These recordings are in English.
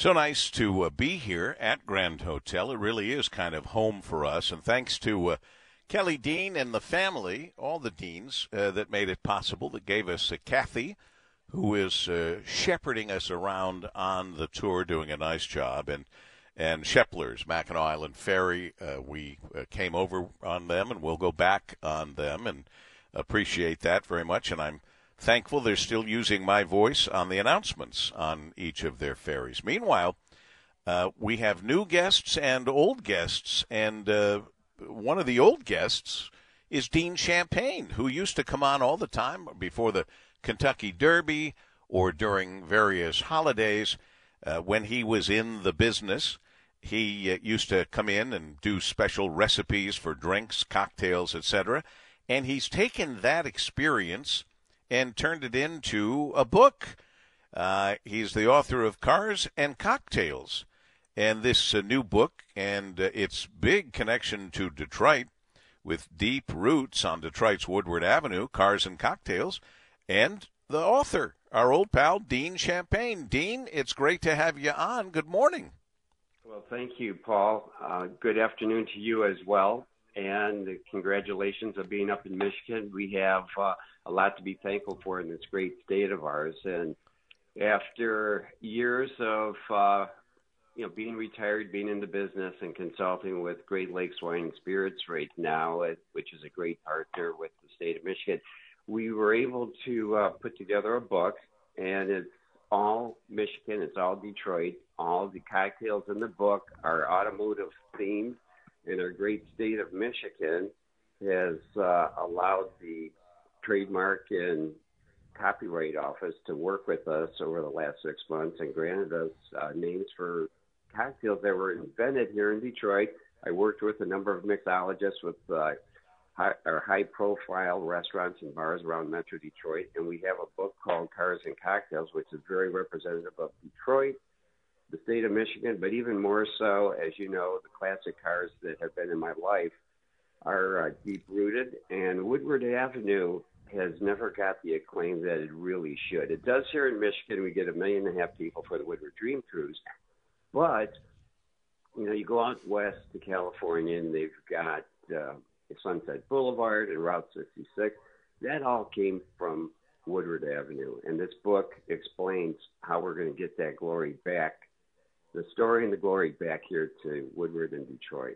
So nice to be here at Grand Hotel. It really is kind of home for us. And thanks to Kelly Dean and the family, all the deans that made it possible, that gave us Kathy, who is shepherding us around on the tour, doing a nice job. And Shepler's, Mackinac Island Ferry, we came over on them, and we'll go back on them, and appreciate that very much. And I'm thankful they're still using my voice on the announcements on each of their ferries. Meanwhile, we have new guests and old guests, and one of the old guests is Dean Champagne, who used to come on all the time before the Kentucky Derby or during various holidays. When he was in the business, he used to come in and do special recipes for drinks, cocktails, etc., and he's taken that experience and turned it into a book. He's the author of Cars and Cocktails. And this new book and its big connection to Detroit, with deep roots on Detroit's Woodward Avenue, Cars and Cocktails, and the author, our old pal, Dean Champagne. Dean, it's great to have you on. Good morning. Well, thank you, Paul. Good afternoon to you as well. And congratulations on being up in Michigan. We have a lot to be thankful for in this great state of ours. And after years of being retired, being in the business, and consulting with Great Lakes Wine and Spirits right now, which is a great partner with the state of Michigan, we were able to put together a book, and it's all Michigan, it's all Detroit. All the cocktails in the book are automotive themed. And our great state of Michigan has allowed the trademark and copyright office to work with us over the last 6 months and granted us names for cocktails that were invented here in Detroit. I worked with a number of mixologists with our high-profile restaurants and bars around Metro Detroit, and we have a book called Cars and Cocktails, which is very representative of Detroit, the state of Michigan, but even more so, as you know, the classic cars that have been in my life are deep-rooted, and Woodward Avenue has never got the acclaim that it really should. It does here in Michigan. We get 1.5 million people for the Woodward Dream Cruise, but, you go out west to California, and they've got Sunset Boulevard and Route 66. That all came from Woodward Avenue, and this book explains how we're going to get that glory back, the story and the glory back here to Woodward and Detroit.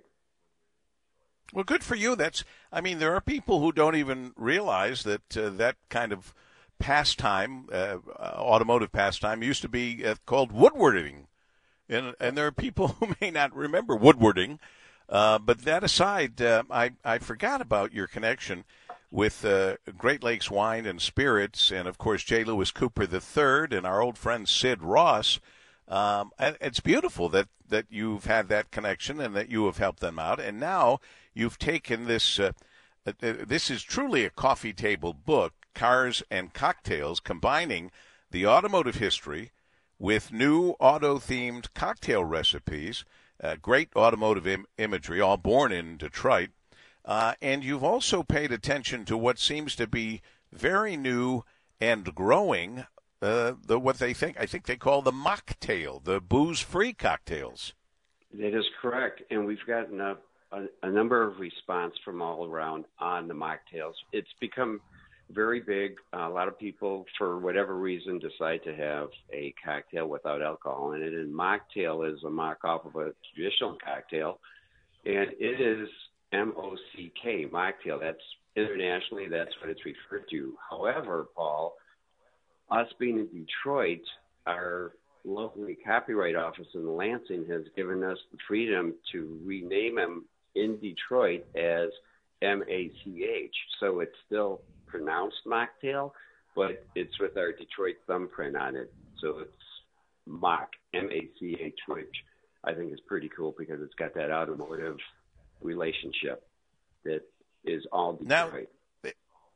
Well, good for you. There are people who don't even realize that that kind of pastime, automotive pastime, used to be called woodwarding. And there are people who may not remember woodwarding. But that aside, I forgot about your connection with Great Lakes Wine and Spirits and, of course, J. Lewis Cooper III and our old friend Sid Ross. It's beautiful that you've had that connection and that you have helped them out. And now you've taken this, this is truly a coffee table book, Cars and Cocktails, combining the automotive history with new auto-themed cocktail recipes, great automotive imagery, all born in Detroit. And you've also paid attention to what seems to be very new and growing, what I think they call the mocktail, the booze-free cocktails. That is correct, and we've gotten a number of response from all around on the mocktails. It's become very big. A lot of people, for whatever reason, decide to have a cocktail without alcohol in it, and mocktail is a mock-off of a traditional cocktail, and it is M-O-C-K, mocktail. That's internationally, that's what it's referred to. However, Paul, us being in Detroit, our locally copyright office in Lansing has given us the freedom to rename them in Detroit as M-A-C-H. So it's still pronounced mocktail, but it's with our Detroit thumbprint on it. So it's mock, M-A-C-H, which I think is pretty cool because it's got that automotive relationship that is all Detroit. Now,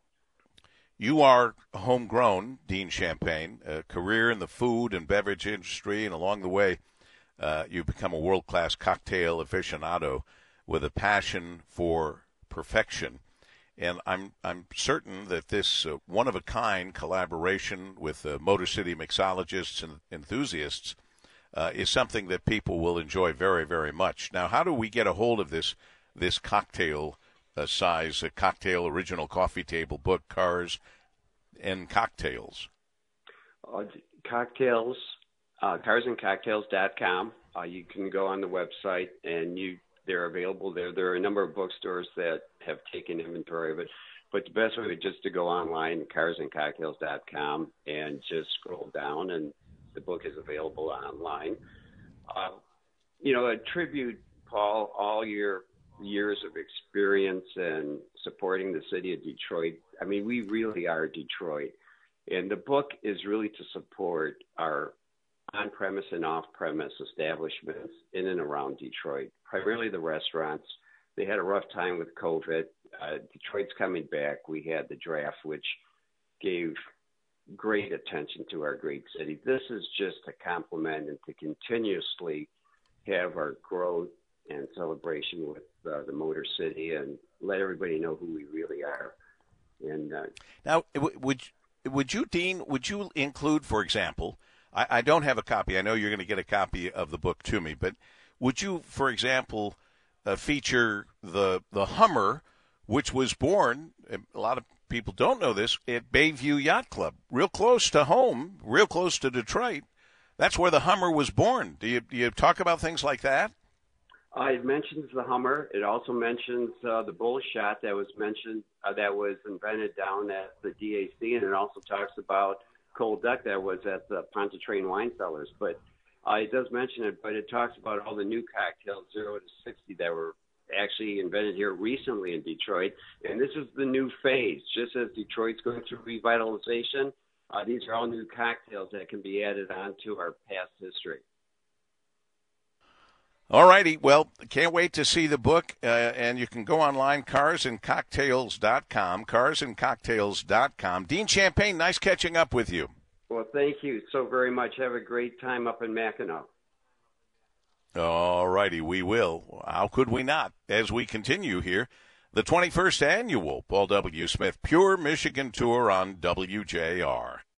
you are homegrown, Dean Champagne, a career in the food and beverage industry, and along the way, you've become a world-class cocktail aficionado with a passion for perfection. And I'm certain that this one-of-a-kind collaboration with Motor City mixologists and enthusiasts is something that people will enjoy very, very much. Now, how do we get a hold of this cocktail size, cocktail original coffee table book, Cars and Cocktails? Cocktails, carsandcocktails.com. You can go on the website, and they're available there. There are a number of bookstores that have taken inventory of it. But the best way is just to go online, carsandcocktails.com, and just scroll down, and the book is available online. A tribute, Paul, all your years of experience and supporting the city of Detroit. I mean, we really are Detroit. And the book is really to support our on-premise and off-premise establishments in and around Detroit, primarily the restaurants. They had a rough time with COVID. Detroit's coming back. We had the draft, which gave great attention to our great city. This is just to complement and to continuously have our growth and celebration with the Motor City and let everybody know who we really are. And now, would you, Dean, include, for example, I don't have a copy. I know you're going to get a copy of the book to me, but would you, for example, feature the Hummer, which was born, a lot of people don't know this, at Bayview Yacht Club, real close to home, real close to Detroit. That's where the Hummer was born. Do you talk about things like that? It mentions the Hummer. It also mentions the bull shot that was mentioned, that was invented down at the DAC, and it also talks about Cold Duck that was at the Pontchartrain Wine Cellars. But it does mention it, but it talks about all the new cocktails, 0 to 60, that were actually invented here recently in Detroit. And this is the new phase. Just as Detroit's going through revitalization, these are all new cocktails that can be added on to our past history. All righty. Well, can't wait to see the book, and you can go online, carsandcocktails.com, carsandcocktails.com. Dean Champagne, nice catching up with you. Well, thank you so very much. Have a great time up in Mackinac. All righty, we will. How could we not? As we continue here, the 21st annual Paul W. Smith Pure Michigan Tour on WJR.